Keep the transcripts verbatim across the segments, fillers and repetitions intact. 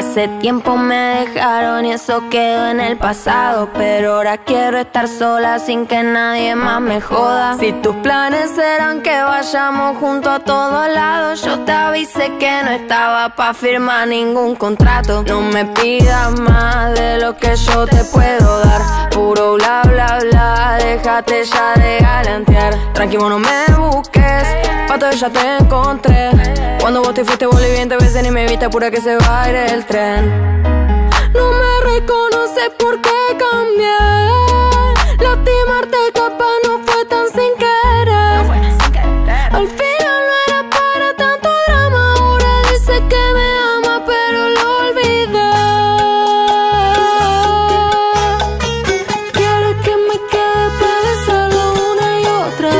Hace tiempo me dejaron y eso quedó en el pasado, pero ahora quiero estar sola sin que nadie más me joda. Si tus planes eran que vayamos juntos a todos lados, yo te avisé que no estaba pa' firmar ningún contrato. No me pidas más de lo que yo te puedo dar, puro bla bla bla, déjate ya de galantear. Tranquilo, no me busques, pa' todo ya te encontré. Cuando vos te fuiste volví bien, te besé ni me viste, pura que se va a ir el tren. No me reconoces porque cambié, lastimarte capaz no fue tan sin querer. No fue sin querer. Al final no era para tanto drama, ahora dice que me ama pero lo olvidé. Quiere que me quede para besarlo una y otra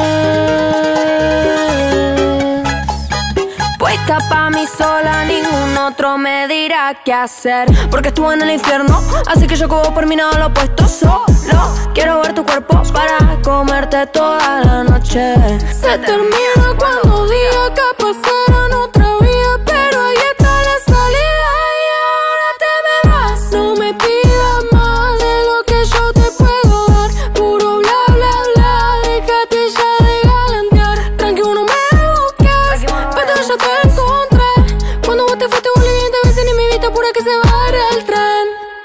vez. Puesta pa' mí sola, ningún otro me dirá qué hacer, porque estuve en el infierno, así que yo como por mí nada lo opuesto. Solo quiero ver tu cuerpo para comerte toda la noche. Se termina cuando diga que pasaron otra vida, pero ahí está la salida y ahora te me vas. No me pidas más de lo que yo te puedo dar, puro bla bla bla, déjate ya de galantear. Tranquilo, no me busques, pero ya te encontré. Cuando vos te fuiste volví bien, te besé ni me viste, pura que se va a ir el tren.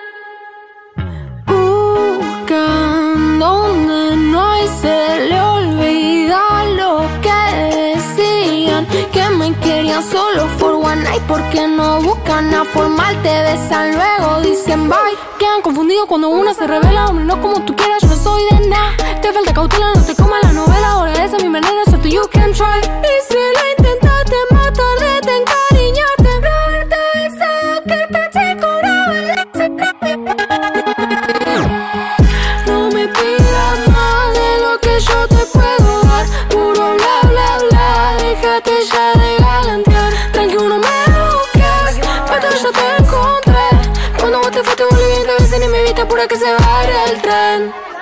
Donde no hay se le olvida lo que decían, que me querían solo for one night, porque no buscan a formal, te besan luego dicen bye. Quedan confundidos cuando una se revela, hombre no como tú quieras, yo no soy de nada. Te falta cautela, no te comas la novela, ahora esa es mi manera, so you can try. Y si lo intentaste más tarde te encariñaste, pero haberte besado que este chico no vale. No me pidas más de lo que yo te puedo dar, puro bla bla bla, déjate ya de galantear. Tranquilo, no me busques, pero ya te encontré. Cuando vos te fuiste volví bien, te besé ni me viste, pura que se va a ir el tren.